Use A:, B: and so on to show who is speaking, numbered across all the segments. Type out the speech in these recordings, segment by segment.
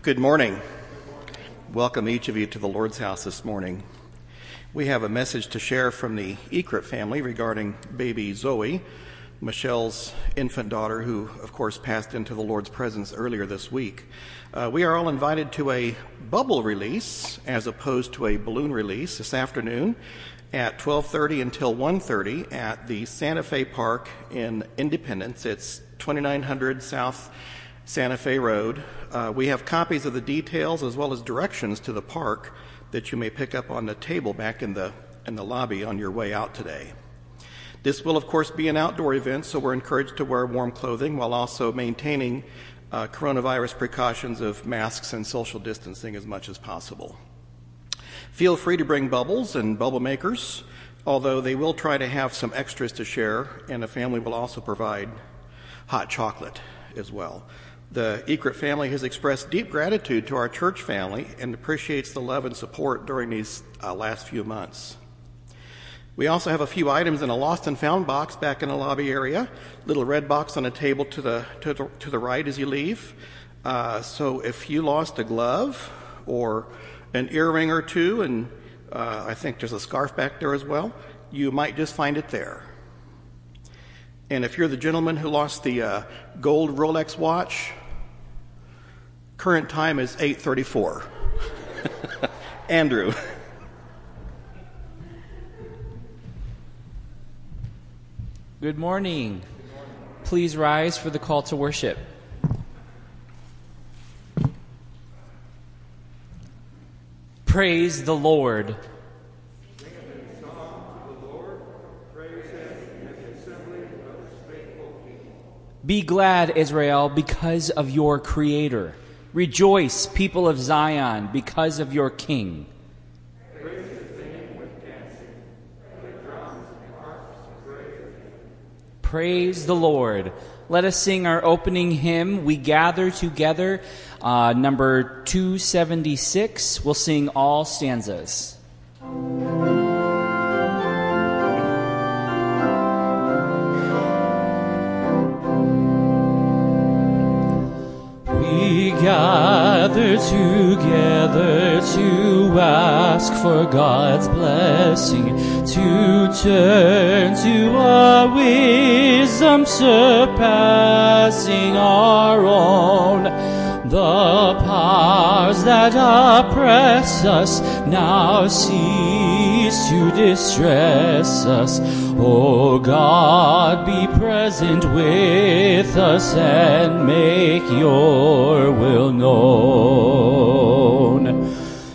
A: Good morning. Welcome each of you to the Lord's house this morning. We have a message to share from the Ekrit family regarding baby Zoe, Michelle's infant daughter, who of course passed into the Lord's presence earlier this week. We are all invited to a bubble release as opposed to a balloon release this afternoon at 12:30 until 1:30 at the Santa Fe Park in Independence. It's 2900 South Santa Fe Road. We have copies of the details as well as directions to the park that you may pick up on the table back in the lobby on your way out today. This will, of course, be an outdoor event, so we're encouraged to wear warm clothing while also maintaining coronavirus precautions of masks and social distancing as much as possible. Feel free to bring bubbles and bubble makers, although they will try to have some extras to share, and the family will also provide hot chocolate as well. The Ekrit family has expressed deep gratitude to our church family and appreciates the love and support during these last few months. We also have a few items in a lost and found box back in the lobby area, little red box on a table to the right as you leave. So if you lost a glove or an earring or two, and I think there's a scarf back there as well, you might just find it there. And if you're the gentleman who lost the gold Rolex watch, current time is 8:34. Andrew.
B: Good morning. Please rise for the call to worship. Praise the Lord. Be glad, Israel, because of your Creator. Rejoice, people of Zion, because of your King.
C: Praise his name with dancing, with drums and harps and praise.
B: Praise the Lord. Let us sing our opening hymn, We Gather Together, number 276. We'll sing all stanzas.
D: We gather together to ask for God's blessing, to turn to a wisdom surpassing our own. The powers that oppress us now cease to distress us. O God, be present with us and make your will known.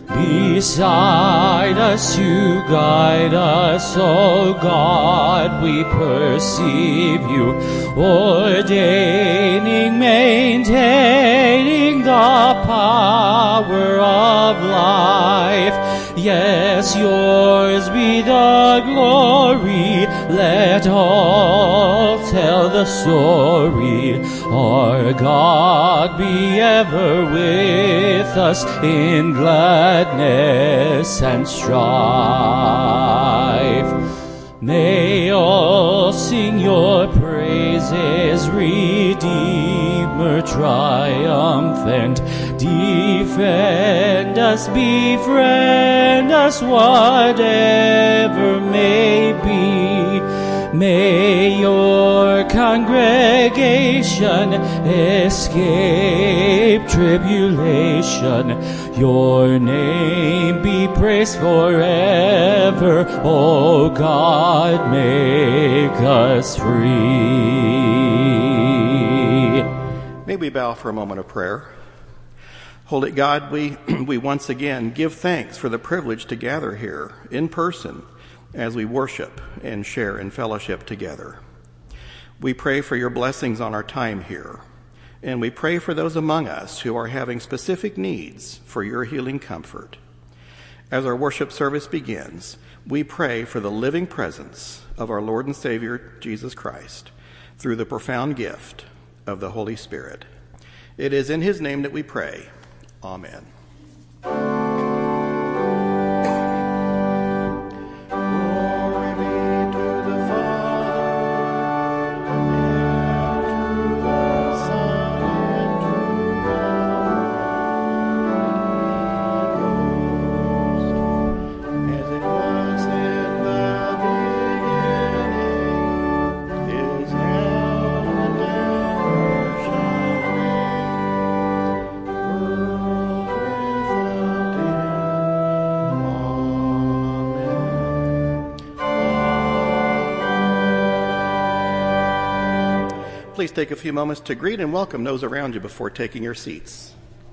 D: Beside us to guide us, O God, we perceive you, ordaining, maintaining the power of life. Yes, yours be the glory, let all tell the story. Our God be ever with us in gladness and strife. May all sing your praises, Redeemer triumphant. Defend us, befriend us, whatever may be. May your congregation escape tribulation. Your name be praised forever. O God, make us free.
A: May we bow for a moment of prayer. Holy God, we once again give thanks for the privilege to gather here in person as we worship and share in fellowship together. We pray for your blessings on our time here, and we pray for those among us who are having specific needs for your healing comfort. As our worship service begins, we pray for the living presence of our Lord and Savior, Jesus Christ, through the profound gift of the Holy Spirit. It is in his name that we pray. Amen. please take a few moments to greet and welcome those around you before taking your seats.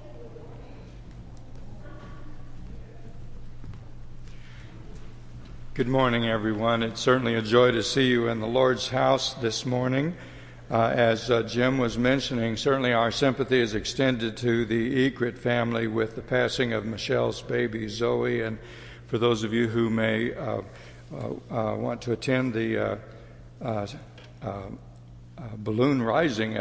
C: Good morning, everyone. It's certainly a joy to see you in the Lord's house this morning. As Jim was mentioning, certainly our sympathy is extended to the Egret family with the passing of Michelle's baby, Zoe. And for those of you who may want to attend the balloon rising,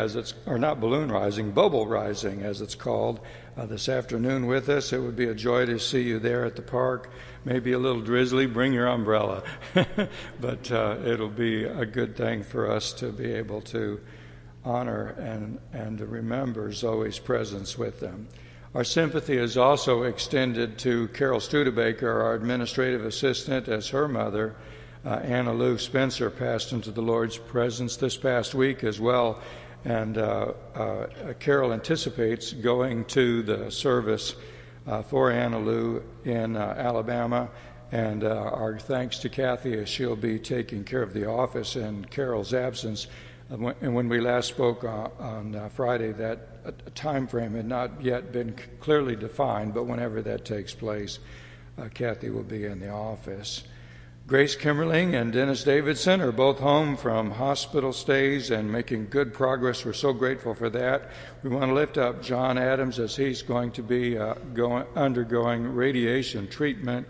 C: bubble rising, as it's called, this afternoon with us, it would be a joy to see you there at the park. Maybe a little drizzly, bring your umbrella. But it'll be a good thing for us to be able to honor and to remember Zoe's presence with them. Our sympathy is also extended to Carol Studebaker, our administrative assistant, as her mother, Anna Lou Spencer, passed into the Lord's presence this past week as well. And Carol anticipates going to the service for Anna Lou in Alabama, and our thanks to Kathy as she'll be taking care of the office in Carol's absence. And when we last spoke on Friday, that time frame had not yet been clearly defined, but whenever that takes place, Kathy will be in the office. Grace Kimmerling and Dennis Davidson are both home from hospital stays and making good progress. We're so grateful for that. We want to lift up John Adams as he's going to be undergoing radiation treatment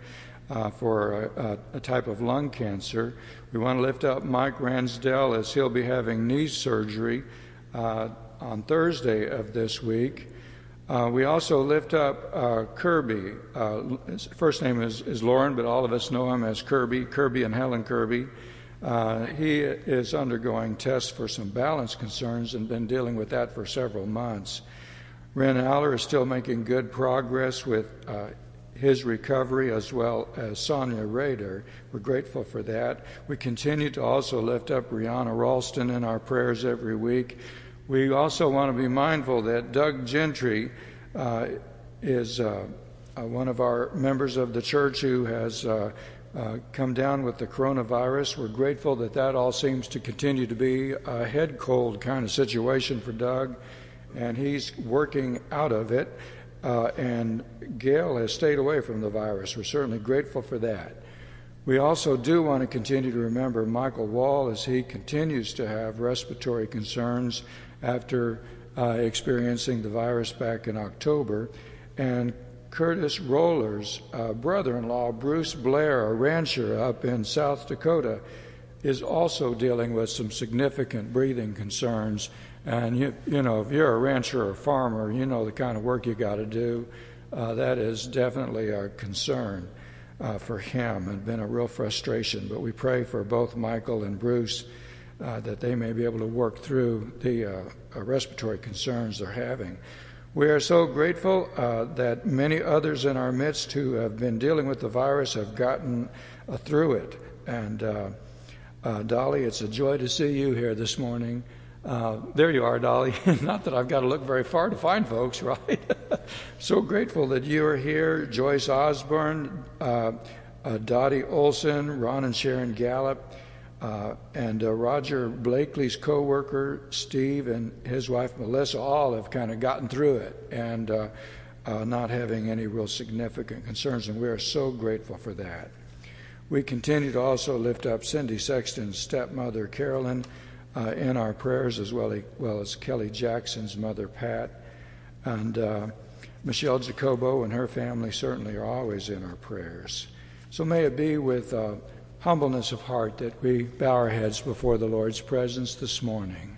C: for a type of lung cancer. We want to lift up Mike Ransdell as he'll be having knee surgery on Thursday of this week. We also lift up Kirby. His first name is Lauren, but all of us know him as Kirby and Helen Kirby. He is undergoing tests for some balance concerns and been dealing with that for several months. Ren Aller is still making good progress with his recovery, as well as Sonia Rader. We're grateful for that. We continue to also lift up Rihanna Ralston in our prayers every week. We also want to be mindful that Doug Gentry is one of our members of the church who has come down with the coronavirus. We're grateful that all seems to continue to be a head cold kind of situation for Doug, and he's working out of it. And Gail has stayed away from the virus. We're certainly grateful for that. We also do want to continue to remember Michael Wall as he continues to have respiratory concerns after experiencing the virus back in October. And Curtis Roller's brother-in-law, Bruce Blair, a rancher up in South Dakota, is also dealing with some significant breathing concerns. And, you know, if you're a rancher or farmer, you know the kind of work you got to do. That is definitely a concern for him and been a real frustration. But we pray for both Michael and Bruce that they may be able to work through the respiratory concerns they're having. We are so grateful that many others in our midst who have been dealing with the virus have gotten through it. And Dolly, it's a joy to see you here this morning. There you are, Dolly. Not that I've got to look very far to find folks, right? So grateful that you are here. Joyce Osborne, Dottie Olson, Ron and Sharon Gallup, and Roger Blakely's co-worker, Steve, and his wife, Melissa, all have kind of gotten through it and not having any real significant concerns, and we are so grateful for that. We continue to also lift up Cindy Sexton's stepmother, Carolyn, in our prayers, as well as Kelly Jackson's mother, Pat. And Michelle Jacobo and her family certainly are always in our prayers. So may it be with humbleness of heart that we bow our heads before the Lord's presence this morning.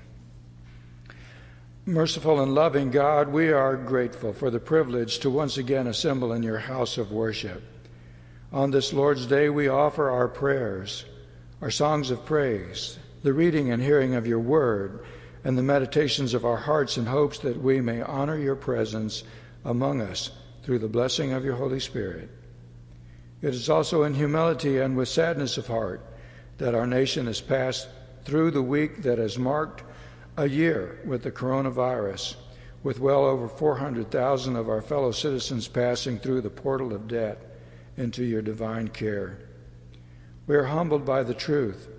C: Merciful and loving God, we are grateful for the privilege to once again assemble in your house of worship. On this Lord's Day, we offer our prayers, our songs of praise, the reading and hearing of your word, and the meditations of our hearts in hopes that we may honor your presence among us through the blessing of your Holy Spirit. It is also in humility and with sadness of heart that our nation has passed through the week that has marked a year with the coronavirus, with well over 400,000 of our fellow citizens passing through the portal of death into your divine care. We are humbled by the truth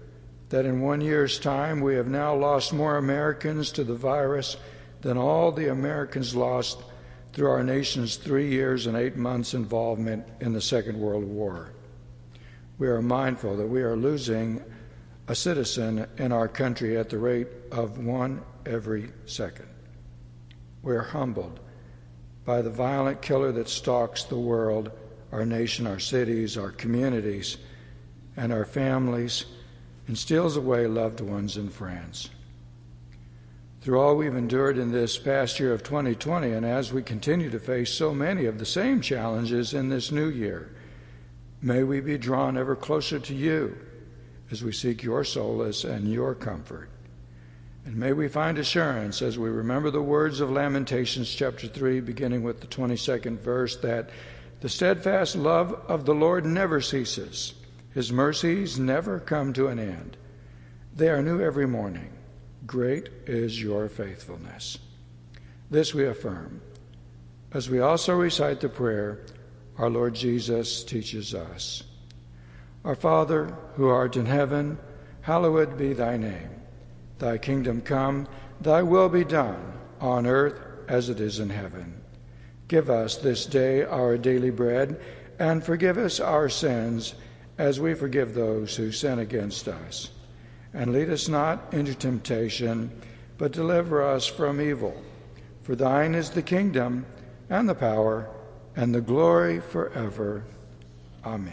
C: that in 1 year's time we have now lost more Americans to the virus than all the Americans lost through our nation's 3 years and 8 months involvement in the Second World War. We are mindful that we are losing a citizen in our country at the rate of one every second. We are humbled by the violent killer that stalks the world, our nation, our cities, our communities, and our families, and steals away loved ones and friends. Through all we've endured in this past year of 2020, and as we continue to face so many of the same challenges in this new year, may we be drawn ever closer to you as we seek your solace and your comfort. And may we find assurance as we remember the words of Lamentations chapter 3, beginning with the 22nd verse, that the steadfast love of the Lord never ceases. His mercies never come to an end. They are new every morning. Great is your faithfulness. This we affirm, as we also recite the prayer our Lord Jesus teaches us. Our Father, who art in heaven, hallowed be thy name. Thy kingdom come, thy will be done, on earth as it is in heaven. Give us this day our daily bread, and forgive us our sins, as we forgive those who sin against us. And lead us not into temptation, but deliver us from evil. For thine is the kingdom, and the power, and the glory forever. Amen.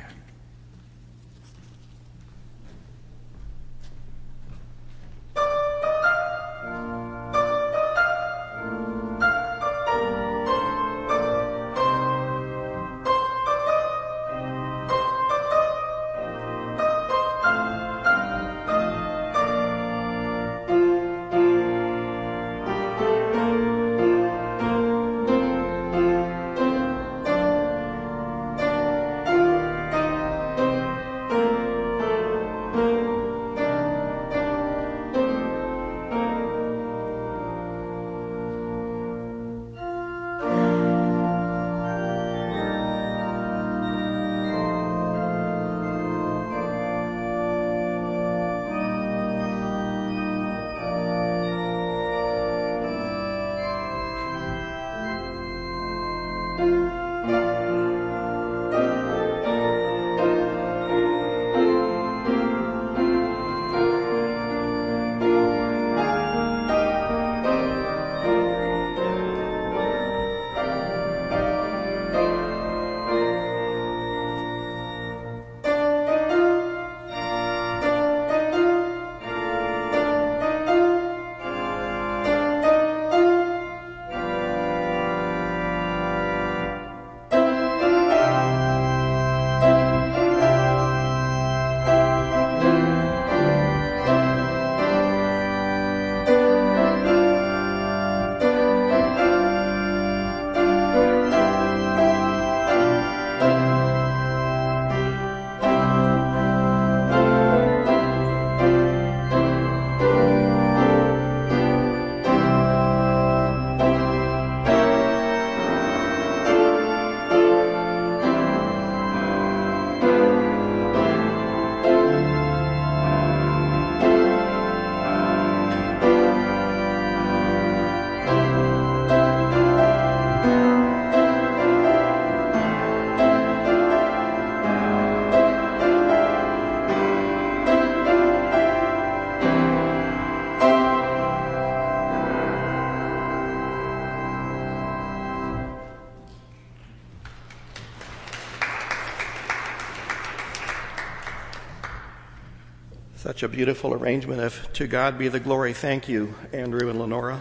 A: Such a beautiful arrangement of To God Be the Glory. Thank you, Andrew and Lenora.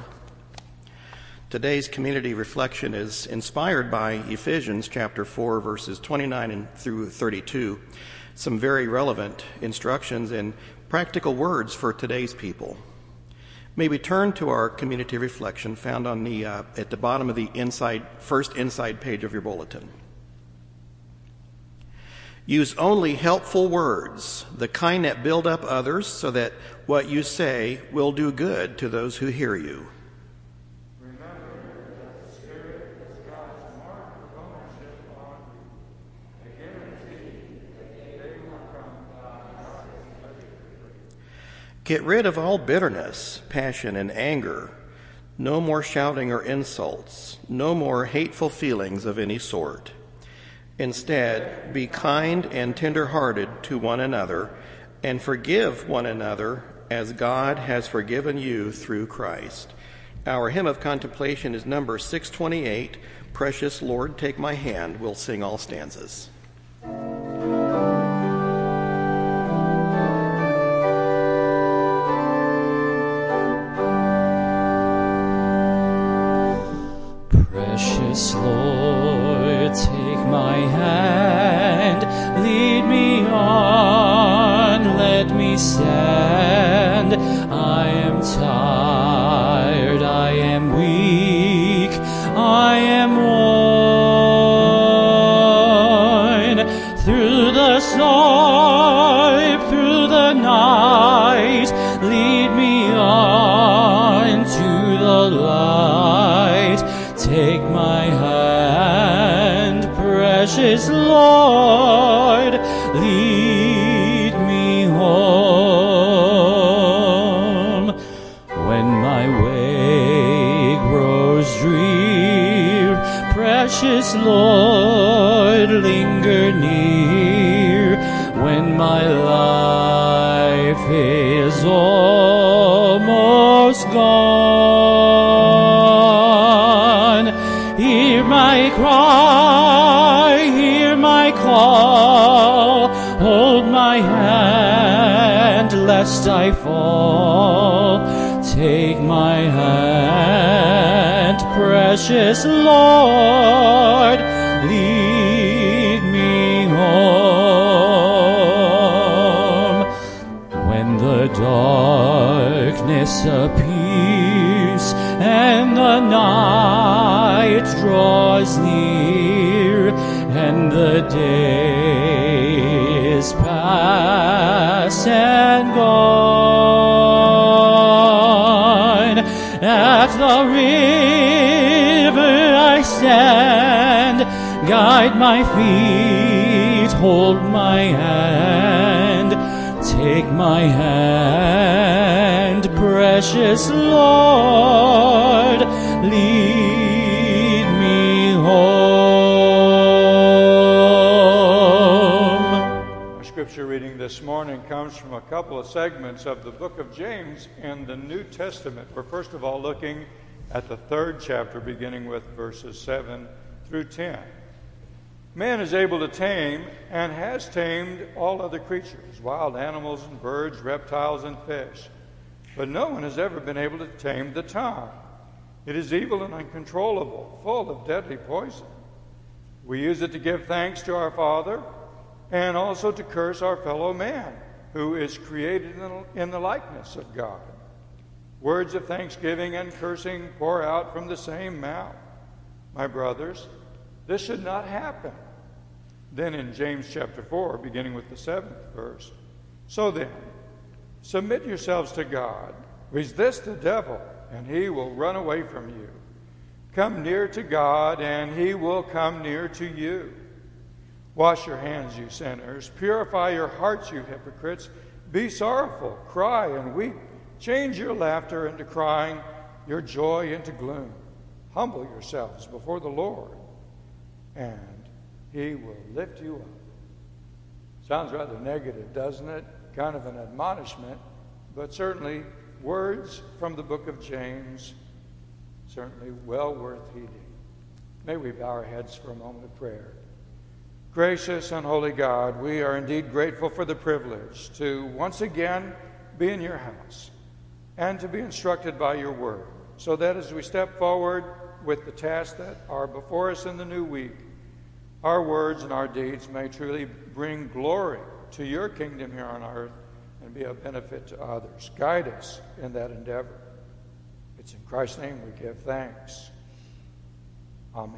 A: Today's community reflection is inspired by Ephesians chapter 4, verses 29 through 32. Some very relevant instructions and practical words for today's people. May we turn to our community reflection found on the at the bottom of the first inside page of your bulletin. Use only helpful words, the kind that build up others, so that what you say will do good to those who hear you.
C: Remember that the Spirit is God's mark of ownership on you. I guarantee that they will come by.
A: Get rid of all bitterness, passion, and anger. No more shouting or insults. No more hateful feelings of any sort. Instead, be kind and tender-hearted to one another, and forgive one another as God has forgiven you through Christ. Our hymn of contemplation is number 628, Precious Lord, Take My Hand. We'll sing all stanzas.
D: Precious Lord, take my hand, lead me on, let me stand. I am tired, I am weak, I am worn. Through the storm, through the night, lead me on to the light. Take my hand, precious Lord, lead me home. When my way grows drear, precious Lord, linger near. When my life is almost gone, hear my cry, hear my call, hold my hand lest I fall. Take my hand, precious Lord, lead me home. When the darkness appears and the night draws near, and the days pass and gone, at the river I stand, guide my feet, hold my hand. Take my hand, precious Lord, lead me home.
C: Our scripture reading this morning comes from a couple of segments of the book of James in the New Testament. We're first of all looking at the 3rd chapter, beginning with verses 7 through 10. Man is able to tame and has tamed all other creatures, wild animals and birds, reptiles and fish. But no one has ever been able to tame the tongue. It is evil and uncontrollable, full of deadly poison. We use it to give thanks to our Father and also to curse our fellow man, who is created in the likeness of God. Words of thanksgiving and cursing pour out from the same mouth. My brothers, this should not happen. Then in James chapter 4, beginning with the 7th verse, so then, submit yourselves to God. Resist the devil, and he will run away from you. Come near to God, and he will come near to you. Wash your hands, you sinners. Purify your hearts, you hypocrites. Be sorrowful, cry and weep. Change your laughter into crying, your joy into gloom. Humble yourselves before the Lord, and he will lift you up. Sounds rather negative, doesn't it? Kind of an admonishment, but certainly words from the book of James, certainly well worth heeding. May we bow our heads for a moment of prayer. Gracious and holy God, we are indeed grateful for the privilege to once again be in your house and to be instructed by your word, so that as we step forward with the tasks that are before us in the new week, our words and our deeds may truly bring glory to your kingdom here on earth and be a benefit to others. Guide us in that endeavor. It's in Christ's name we give thanks. Amen.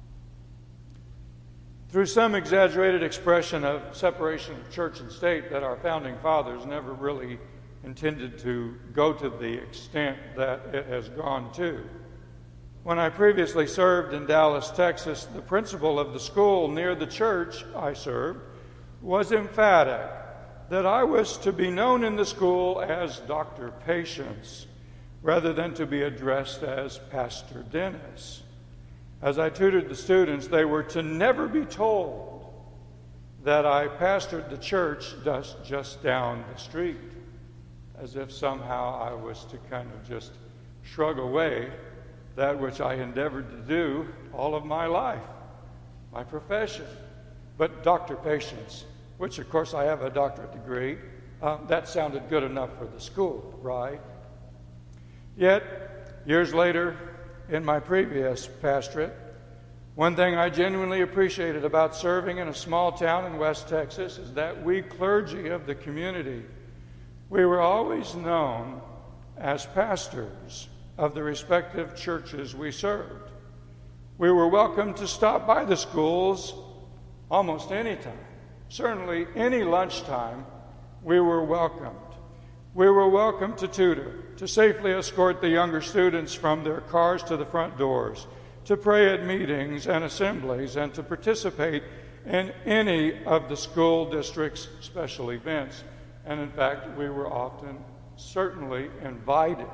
C: Through some exaggerated expression of separation of church and state that our founding fathers never really intended to go to the extent that it has gone to. When I previously served in Dallas, Texas, the principal of the school near the church I served was emphatic that I was to be known in the school as Dr. Patience, rather than to be addressed as Pastor Dennis. As I tutored the students, they were to never be told that I pastored the church just down the street, as if somehow I was to kind of just shrug away that which I endeavored to do all of my life, my profession. But Dr. Patience, which of course I have a doctorate degree, that sounded good enough for the school, right? Yet, years later, in my previous pastorate, one thing I genuinely appreciated about serving in a small town in West Texas is that we clergy of the community, we were always known as pastors of the respective churches we served. We were welcome to stop by the schools almost any time. Certainly any lunchtime, we were welcomed. We were welcome to tutor, to safely escort the younger students from their cars to the front doors, to pray at meetings and assemblies, and to participate in any of the school district's special events. And in fact, we were often certainly invited.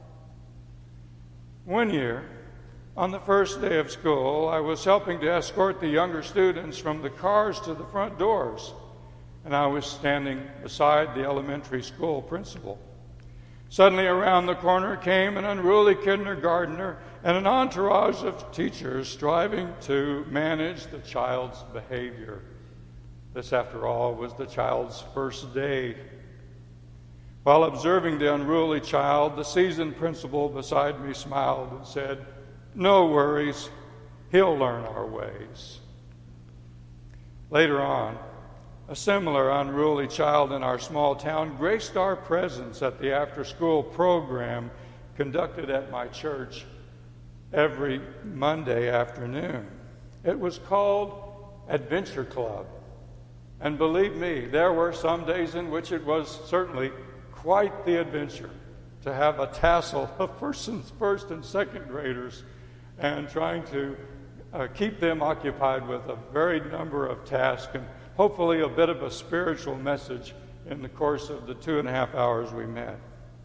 C: One year, on the first day of school, I was helping to escort the younger students from the cars to the front doors, and I was standing beside the elementary school principal. Suddenly around the corner came an unruly kindergartner and an entourage of teachers striving to manage the child's behavior. This, after all, was the child's first day. While observing the unruly child, the seasoned principal beside me smiled and said, "No worries, he'll learn our ways." Later on, a similar unruly child in our small town graced our presence at the after-school program conducted at my church every Monday afternoon. It was called Adventure Club. And believe me, there were some days in which it was certainly quite the adventure to have a tassel of first and second graders and trying to keep them occupied with a varied number of tasks and hopefully a bit of a spiritual message in the course of the 2.5 hours we met.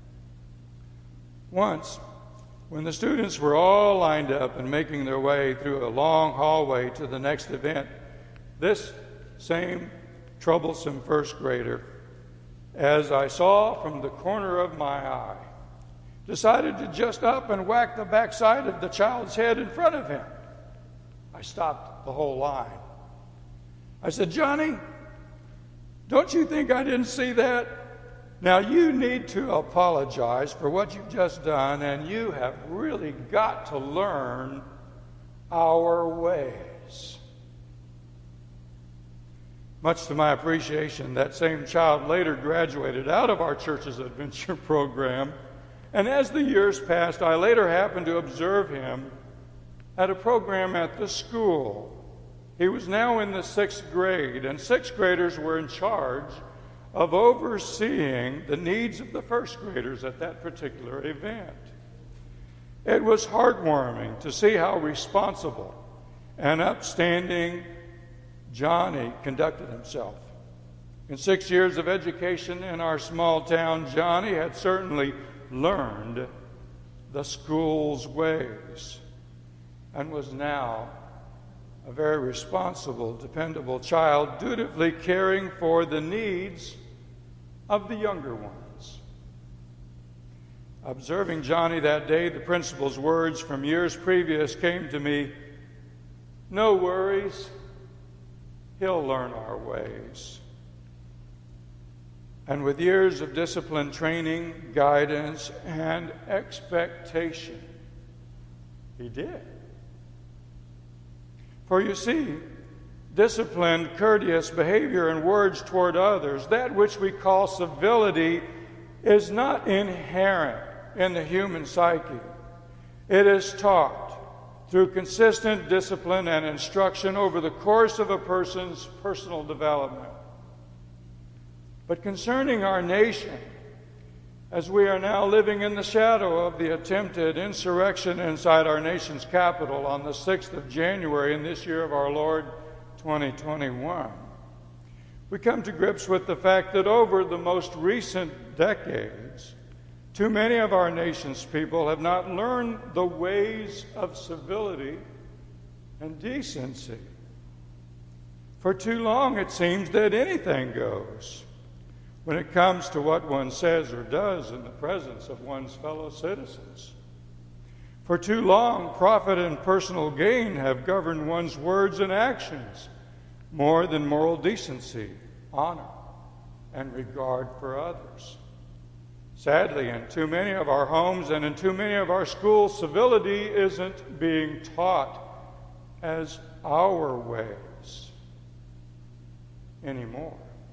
C: Once, when the students were all lined up and making their way through a long hallway to the next event, this same troublesome first grader, as I saw from the corner of my eye, decided to just up and whack the backside of the child's head in front of him. I stopped the whole line. I said, "Johnny, don't you think I didn't see that? Now you need to apologize for what you've just done, and you have really got to learn our ways." Much to my appreciation, that same child later graduated out of our church's adventure program, and as the years passed, I later happened to observe him at a program at the school. He was now in the 6th grade, and 6th graders were in charge of overseeing the needs of the first graders at that particular event. It was heartwarming to see how responsible and upstanding Johnny conducted himself. In 6 years of education in our small town, Johnny had certainly learned the school's ways and was now a very responsible, dependable child, dutifully caring for the needs of the younger ones. Observing Johnny that day, the principal's words from years previous came to me, "No worries, he'll learn our ways." And with years of discipline, training, guidance, and expectation, he did. For you see, disciplined, courteous behavior and words toward others, that which we call civility, is not inherent in the human psyche. It is taught through consistent discipline and instruction over the course of a person's personal development. But concerning our nation, as we are now living in the shadow of the attempted insurrection inside our nation's capital on the 6th of January in this year of our Lord, 2021, we come to grips with the fact that over the most recent decades, too many of our nation's people have not learned the ways of civility and decency. For too long, it seems that anything goes when it comes to what one says or does in the presence of one's fellow citizens. For too long, profit and personal gain have governed one's words and actions more than moral decency, honor, and regard for others. Sadly, in too many of our homes and in too many of our schools, civility isn't being taught as our ways anymore.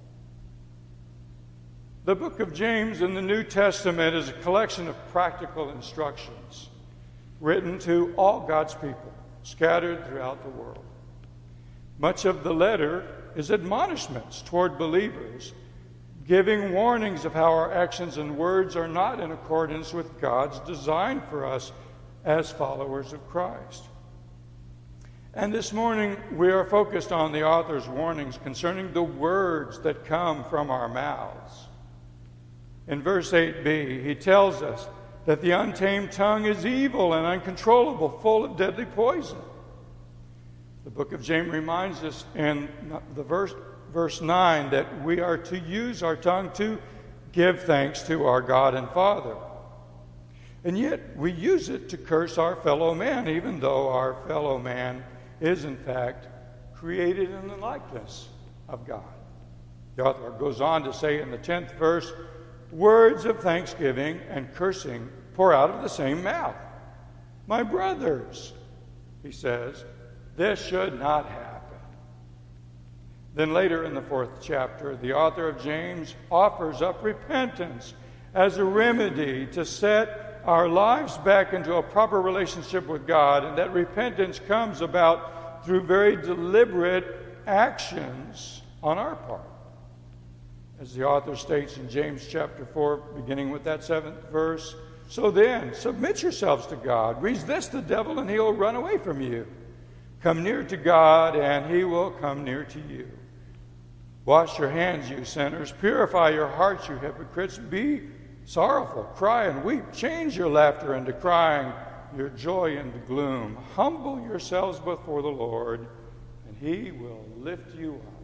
C: The book of James in the New Testament is a collection of practical instructions written to all God's people scattered throughout the world. Much of the letter is admonishments toward believers, giving warnings of how our actions and words are not in accordance with God's design for us as followers of Christ. And this morning, we are focused on the author's warnings concerning the words that come from our mouths. In verse 8b, he tells us that the untamed tongue is evil and uncontrollable, full of deadly poison. The book of James reminds us in the verse 9 that we are to use our tongue to give thanks to our God and Father. And yet we use it to curse our fellow man, even though our fellow man is in fact created in the likeness of God. The author goes on to say in the 10th verse, words of thanksgiving and cursing pour out of the same mouth. My brothers, he says, this should not happen. Then later in the 4th chapter, the author of James offers up repentance as a remedy to set our lives back into a proper relationship with God, and that repentance comes about through very deliberate actions on our part. As the author states in James chapter 4, beginning with that 7th verse, so then, submit yourselves to God, resist the devil, and he will run away from you. Come near to God, and he will come near to you. Wash your hands, you sinners. Purify your hearts, you hypocrites. Be sorrowful, cry and weep. Change your laughter into crying, your joy into gloom. Humble yourselves before the Lord, and he will lift you up.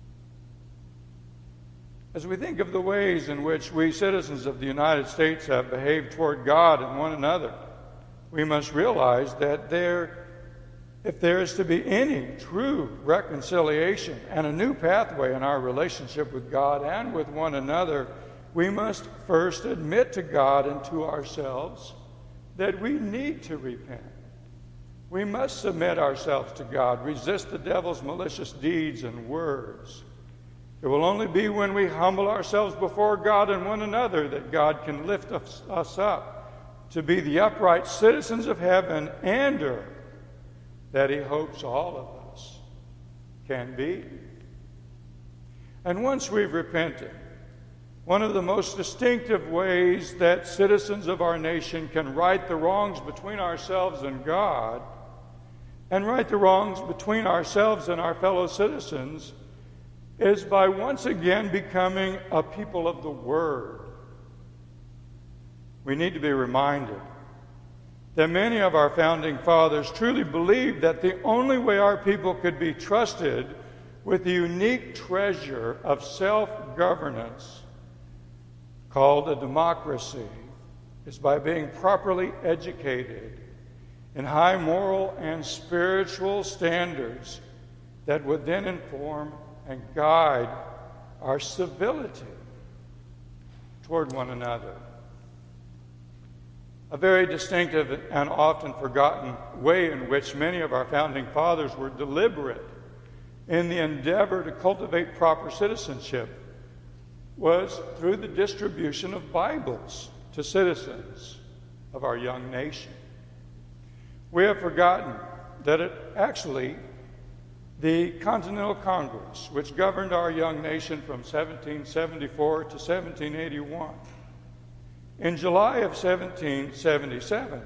C: As we think of the ways in which we citizens of the United States have behaved toward God and one another, we must realize that if there is to be any true reconciliation and a new pathway in our relationship with God and with one another, we must first admit to God and to ourselves that we need to repent. We must submit ourselves to God, resist the devil's malicious deeds and words. It will only be when we humble ourselves before God and one another that God can lift us up to be the upright citizens of heaven and earth that he hopes all of us can be. And once we've repented, one of the most distinctive ways that citizens of our nation can right the wrongs between ourselves and God, and right the wrongs between ourselves and our fellow citizens, is by once again becoming a people of the Word. We need to be reminded that many of our founding fathers truly believed that the only way our people could be trusted with the unique treasure of self-governance called a democracy is by being properly educated in high moral and spiritual standards that would then inform and guide our civility toward one another. A very distinctive and often forgotten way in which many of our founding fathers were deliberate in the endeavor to cultivate proper citizenship was through the distribution of Bibles to citizens of our young nation. We have forgotten that the Continental Congress, which governed our young nation from 1774 to 1781, in July of 1777,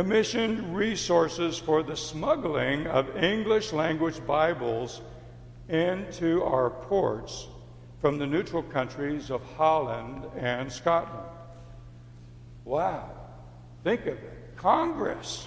C: commissioned resources for the smuggling of English language Bibles into our ports from the neutral countries of Holland and Scotland. Wow, think of it. Congress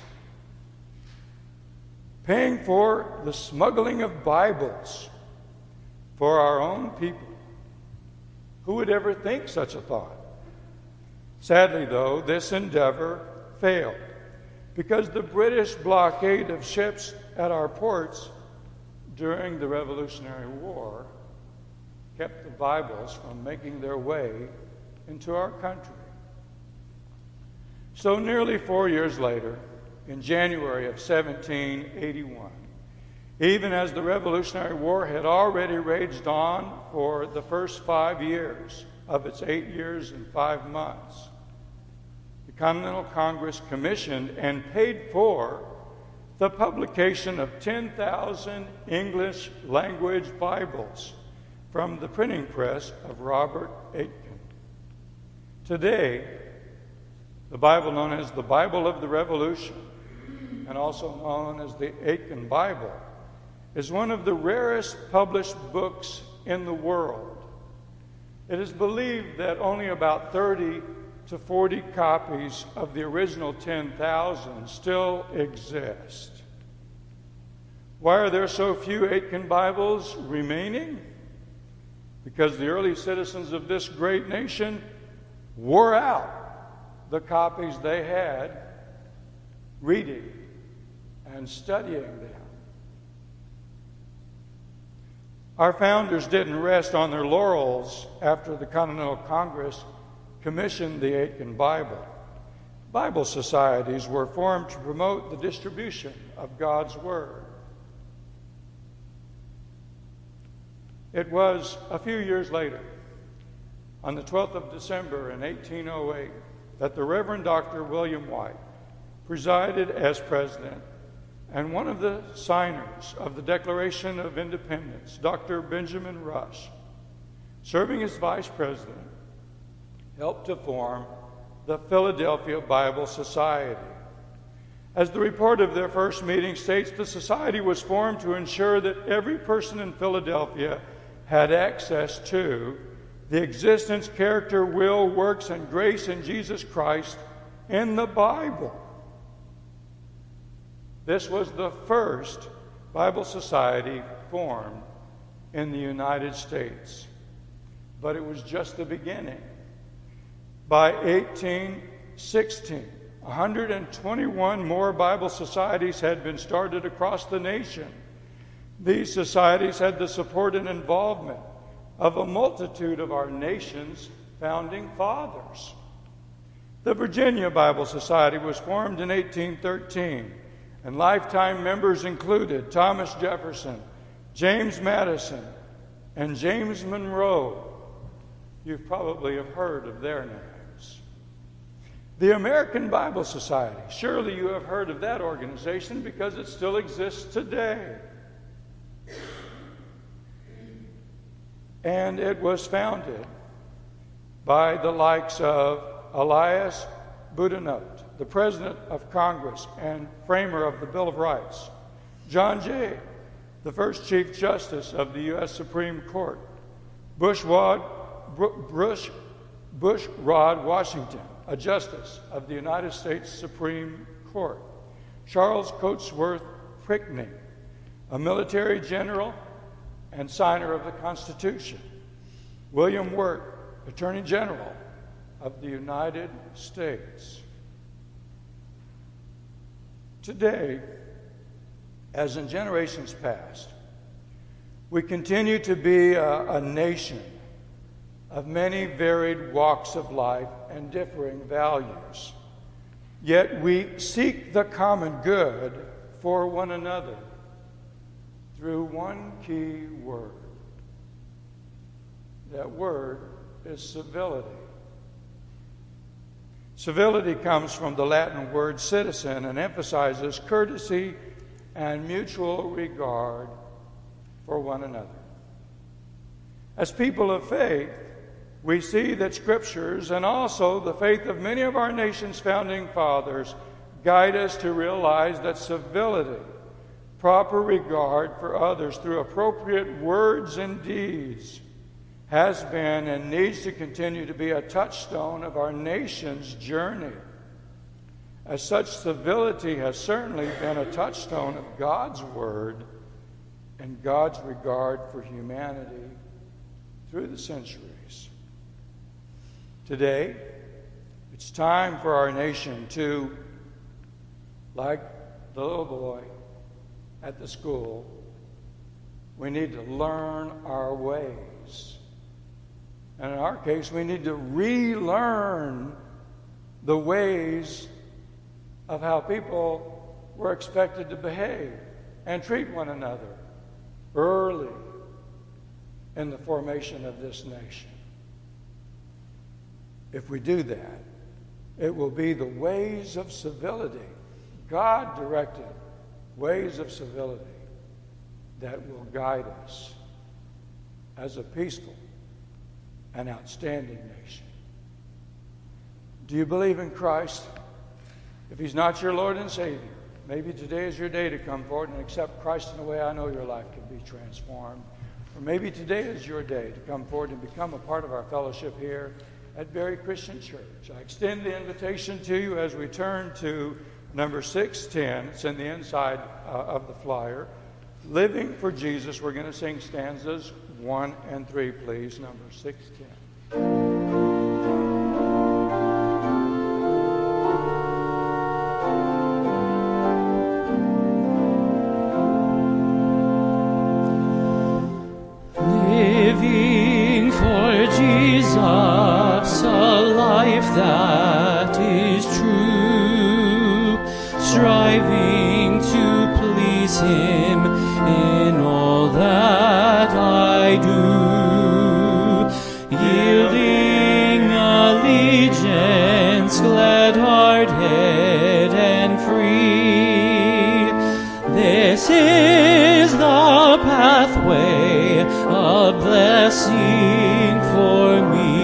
C: paying for the smuggling of Bibles for our own people. Who would ever think such a thought? Sadly, though, this endeavor failed because the British blockade of ships at our ports during the Revolutionary War kept the Bibles from making their way into our country. So nearly 4 years later, in January of 1781, even as the Revolutionary War had already raged on for the first 5 years of its 8 years and 5 months, the Continental Congress commissioned and paid for the publication of 10,000 English language Bibles from the printing press of Robert Aitken. Today, the Bible known as the Bible of the Revolution, and also known as the Aitken Bible, is one of the rarest published books in the world. It is believed that only about 30 to 40 copies of the original 10,000 still exist. Why are there so few Aitken Bibles remaining? Because the early citizens of this great nation wore out the copies they had, reading and studying them. Our founders didn't rest on their laurels after the Continental Congress commissioned the Aitken Bible. Bible societies were formed to promote the distribution of God's Word. It was a few years later, on the 12th of December in 1808, that the Reverend Dr. William White presided as president, and one of the signers of the Declaration of Independence, Dr. Benjamin Rush, serving as vice president, helped to form the Philadelphia Bible Society. As the report of their first meeting states, the society was formed to ensure that every person in Philadelphia had access to the existence, character, will, works, and grace in Jesus Christ in the Bible. This was the first Bible society formed in the United States, but it was just the beginning. By 1816, 121 more Bible societies had been started across the nation. These societies had the support and involvement of a multitude of our nation's founding fathers. The Virginia Bible Society was formed in 1813, and lifetime members included Thomas Jefferson, James Madison, and James Monroe. You probably have heard of their names. The American Bible Society, surely you have heard of that organization because it still exists today. And it was founded by the likes of Elias Boudinot, the President of Congress and framer of the Bill of Rights, John Jay, the first Chief Justice of the U.S. Supreme Court, Bushrod Washington, a Justice of the United States Supreme Court, Charles Cotesworth Pinckney, a military general and signer of the Constitution, William Wirt, Attorney General of the United States. Today, as in generations past, we continue to be a nation of many varied walks of life and differing values. Yet we seek the common good for one another through one key word. That word is civility. Civility comes from the Latin word citizen and emphasizes courtesy and mutual regard for one another. As people of faith, we see that scriptures and also the faith of many of our nation's founding fathers guide us to realize that civility, proper regard for others through appropriate words and deeds has been and needs to continue to be a touchstone of our nation's journey. As such, civility has certainly been a touchstone of God's Word and God's regard for humanity through the centuries. Today, it's time for our nation to, like the little boy at the school, we need to learn our ways. And in our case, we need to relearn the ways of how people were expected to behave and treat one another early in the formation of this nation. If we do that, it will be the ways of civility, God-directed ways of civility, that will guide us as a peaceful and outstanding nation. Do you believe in Christ? If He's not your Lord and Savior, maybe today is your day to come forward and accept Christ in a way I know your life can be transformed. Or maybe today is your day to come forward and become a part of our fellowship here at Berry Christian Church. I extend the invitation to you as we turn to number 610. It's in the inside of the flyer. Living for Jesus. We're going to sing stanzas 1 and 3, please. Number 610.
D: Living for Jesus, a life that is true, striving to please Him in all that I do, yielding allegiance, glad-hearted and free. This is the pathway of blessing for me.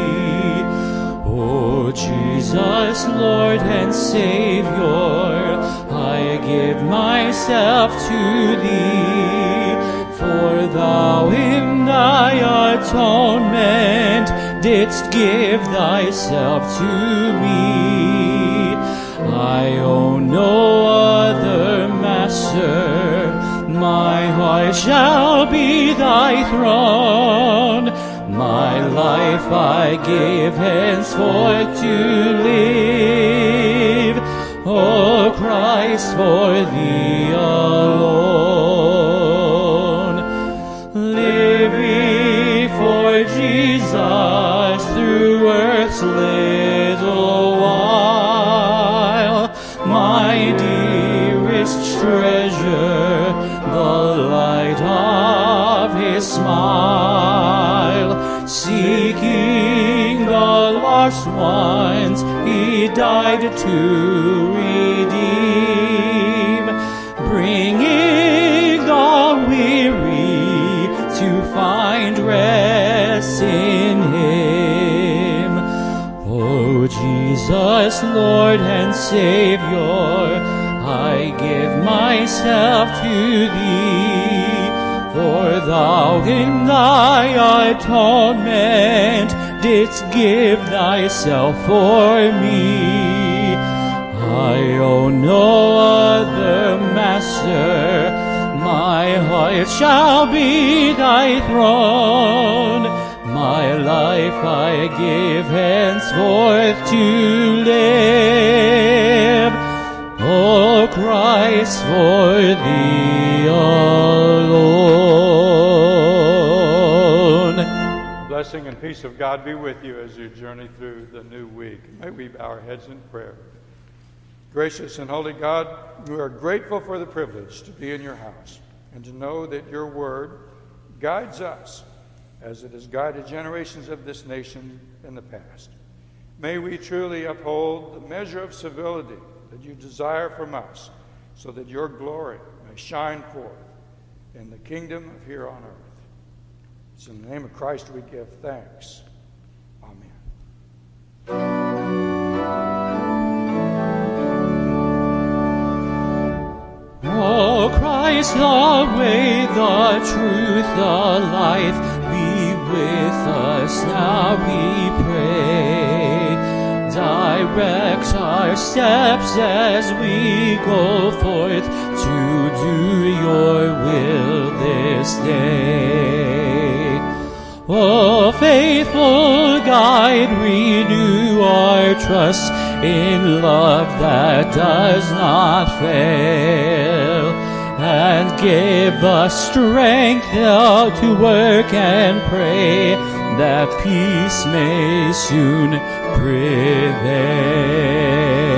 D: O Jesus, Lord and Savior, I give myself to Thee, for Thou in Thy atonement didst give Thyself to me. I own no other master, my heart shall be Thy throne. My life I give henceforth to live, O Christ, for Thee alone. Living for Jesus through earth's little while, my dearest treasure, the light of His smile, seeking the lost ones He died to redeem, bringing the weary to find rest in Him. O Jesus, Lord and Savior, I give myself to Thee, for Thou in Thy atonement didst give Thyself for me. I own no other master, my heart shall be Thy throne. My life I give henceforth to live, O Christ, for Thee alone.
C: Blessing and peace of God be with you as you journey through the new week. May we bow our heads in prayer. Gracious and holy God, we are grateful for the privilege to be in your house and to know that your word guides us as it has guided generations of this nation in the past. May we truly uphold the measure of civility that you desire from us, so that your glory may shine forth in the kingdom of here on earth. It's in the name of Christ we give thanks. Amen.
D: O Christ, Christ, the way, the truth, the life, be with us now, we pray. Direct our steps as we go forth to do your will this day. O faithful guide, renew our trust in love that does not fail, and give us strength now to work and pray that peace may soon prevail.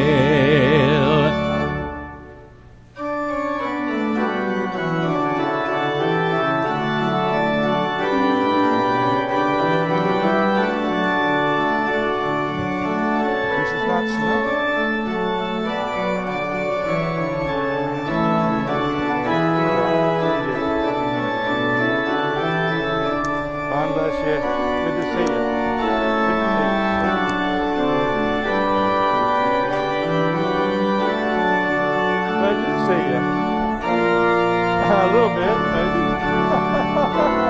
C: This is not snow. God bless you. Good to see you. Good to see you. Pleasure to see you. A little bit, maybe.